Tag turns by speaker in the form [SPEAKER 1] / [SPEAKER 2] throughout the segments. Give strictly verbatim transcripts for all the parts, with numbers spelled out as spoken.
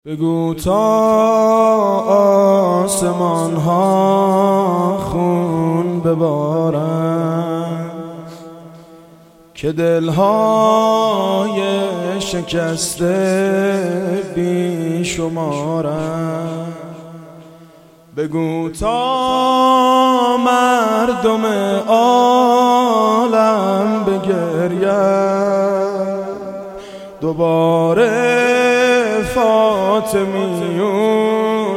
[SPEAKER 1] بگو تا آسمان ها خون ببارن که دلهای شکسته بی شمارن. بگو تا مردم عالم بگرین دوباره فاطمیون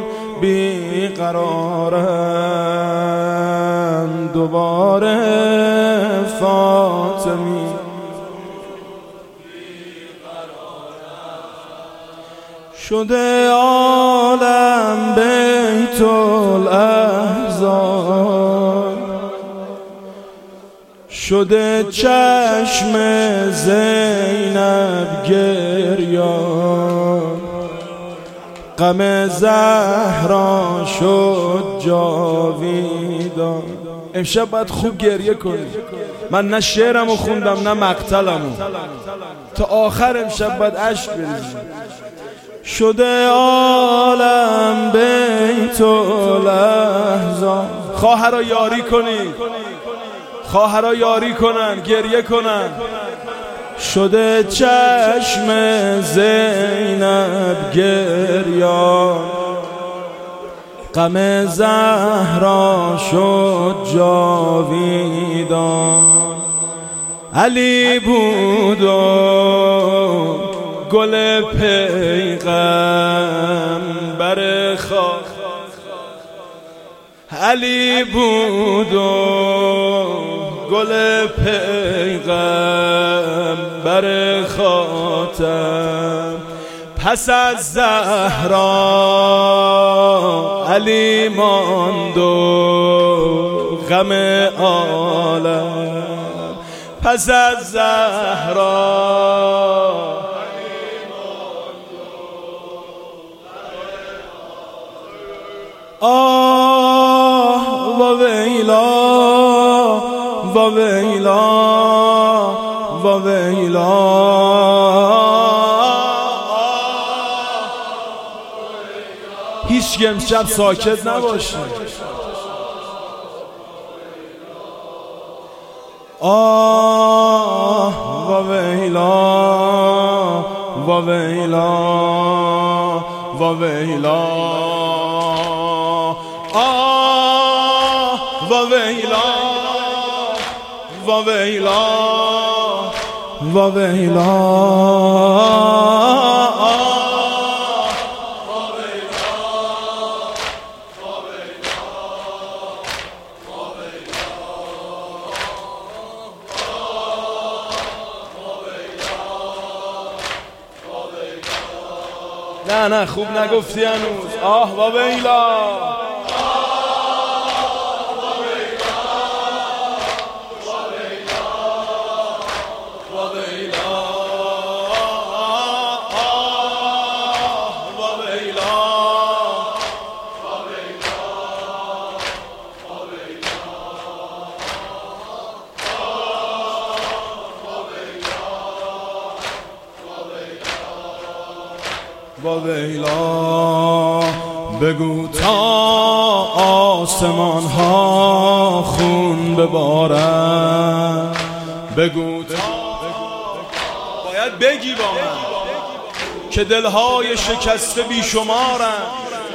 [SPEAKER 1] بیقرارن، دوباره فاطمی شده عالم بیت الاحزان، شده چشم زینب گریان، غم زهرا شد جاویدان. امشب باید خوب گریه کنی. من نه شعرمو خوندم نه مقتلمو، تا آخر امشب باید اشک بریزی. شده عالم بیت الاحزان. خواهرها یاری کنی، خواهرها یاری کنن، گریه کنن. شده چشم زینب گریان، غم زهرا شد جاویدان. علی بود و گل پیغمبر خاک، علی بود و گل پیغمبر خاتم. پس از زهرا علی ماند و غم عالم. پس از زهرا آه و ویلا و ویلا و ویلا. هیچ که امشب ساکت نباشه. آه و ویلا و ویلا و ویلا. آه و ویلا و ویلا و ویلا. نه نه خوب نگفتی هنوز. آه و ویلا و ویلا. بگو تا آسمان ها خون ببارن. بگو تا باید بگی با من که دلهای شکسته بی شمارن.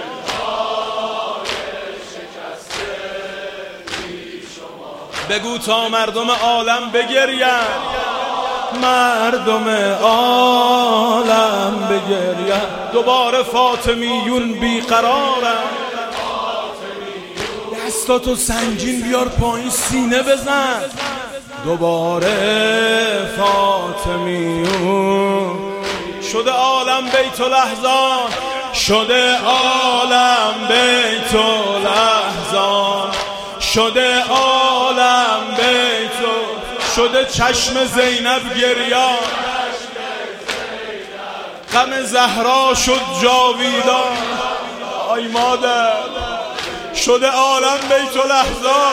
[SPEAKER 1] بگو تا مردم عالم بگرین، مردم عالم بگرین. دوباره فاطمیون بیقرارن. دستاتو سنگین بیار پایین، سینه بزن. دوباره فاطمیون شده عالم بیت الاحزان، شده عالم بیت الاحزان، شده عالم بیت. شده چشم زینب گریان، غم زهرا شد جاویدان. آی مادر شده عالم بیت الاحزان،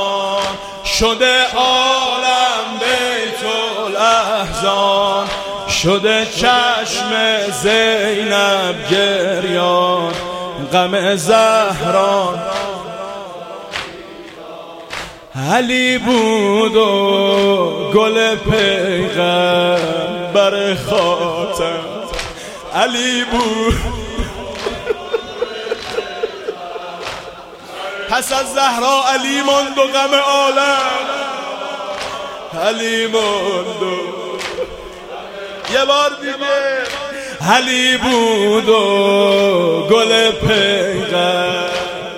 [SPEAKER 1] شده عالم بیت الاحزان، شده چشم زینب گریان، غم زهران علی بود و گل پیغمبر خاتم، علی بود. پس از زهرا علی ماند و غم عالم، علی ماند و یه بار دیگه علی بود و گل پیغمبر،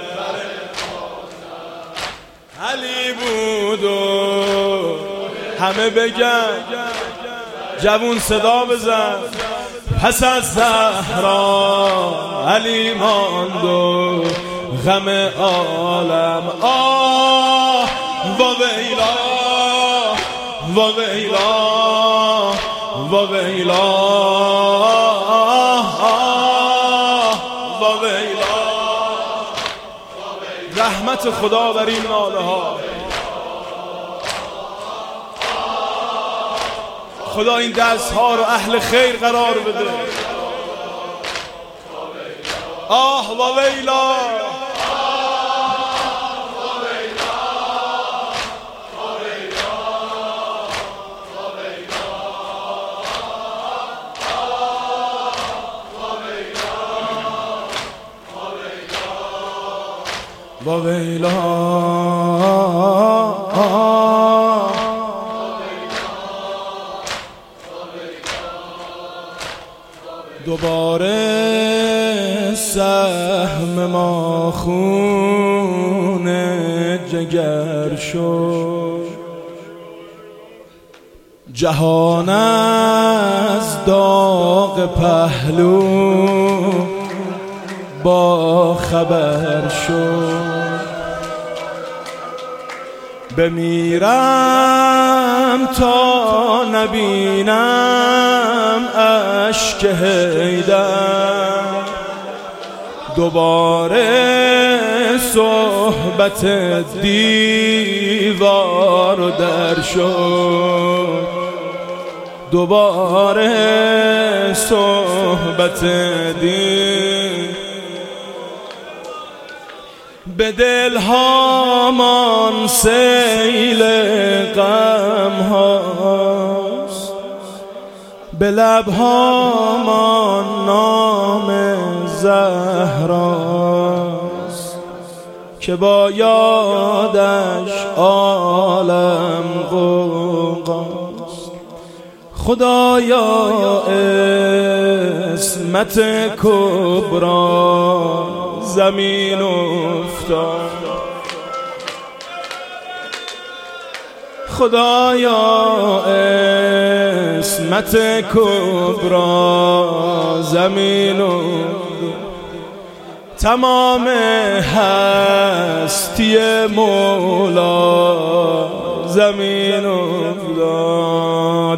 [SPEAKER 1] علی بود و همه بگن، جوون صدا بزن. پس از زهرا علی ماند و غم عالم. آه و ویلا و ویلا و ویلا و ویلا. رحمت خدا بر این ناله ها. خدا این دست ها رو اهل خیر قرار بده. آه و ویلا و ویلا دوباره سهم ما خون جگر شد، جهان از داغ پهلو با خبر شد. بمیرم تا نبینم اشک حیدر، دوباره صحبت دیوار و در شد، دوباره صحبت دیوار. به دل هامان سیل غم هاست، به لب هامان نام زهراست، که با یادش عالم غوغاست. خدایا عصمت کبرا زمین افتاد، خدایا عصمت کبرا زمین افتاد. تمام هستی مولا زمین افتاد.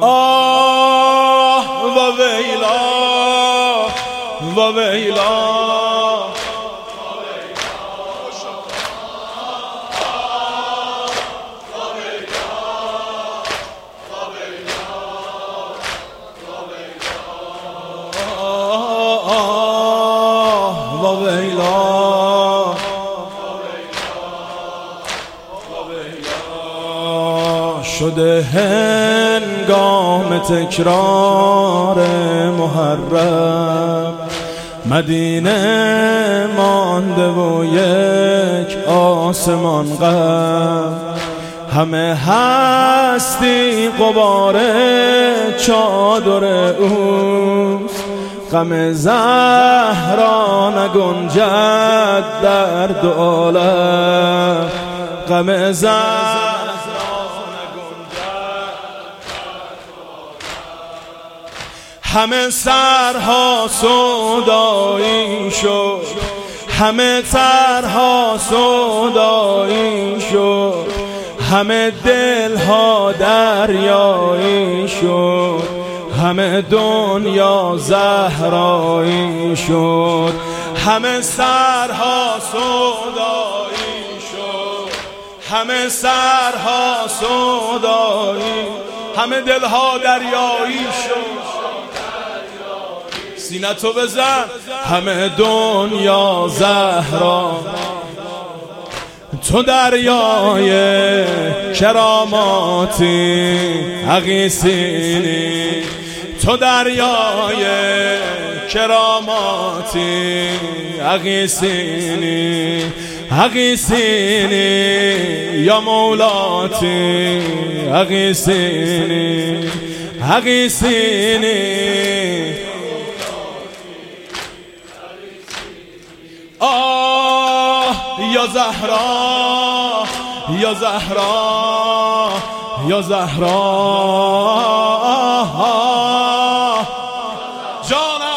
[SPEAKER 1] آه و ویلا و ویلا شده هنگام تکرار محرم، مدینه مانده و یک آسمان غم، همه هستی غبار چادر اوست، غم زهرا نگنجد در دو عالم، غم زهرا همه سرها سودایی شد، همه سرها سودایی شد، همه دلها دریایی شد، همه دنیا زهرایی شد، همه سرها سودایی شد، همه سرها سودایی. همه دلها دریایی شد. سینه تو بزن همه دنیا زهرا، تو دریای کراماتی حقیسینی، تو دریای کراماتی حقیسینی حقیسینی یا مولاتی حقیسینی حقیسینی. آه یا زهرا یا زهرا یا زهرا جانم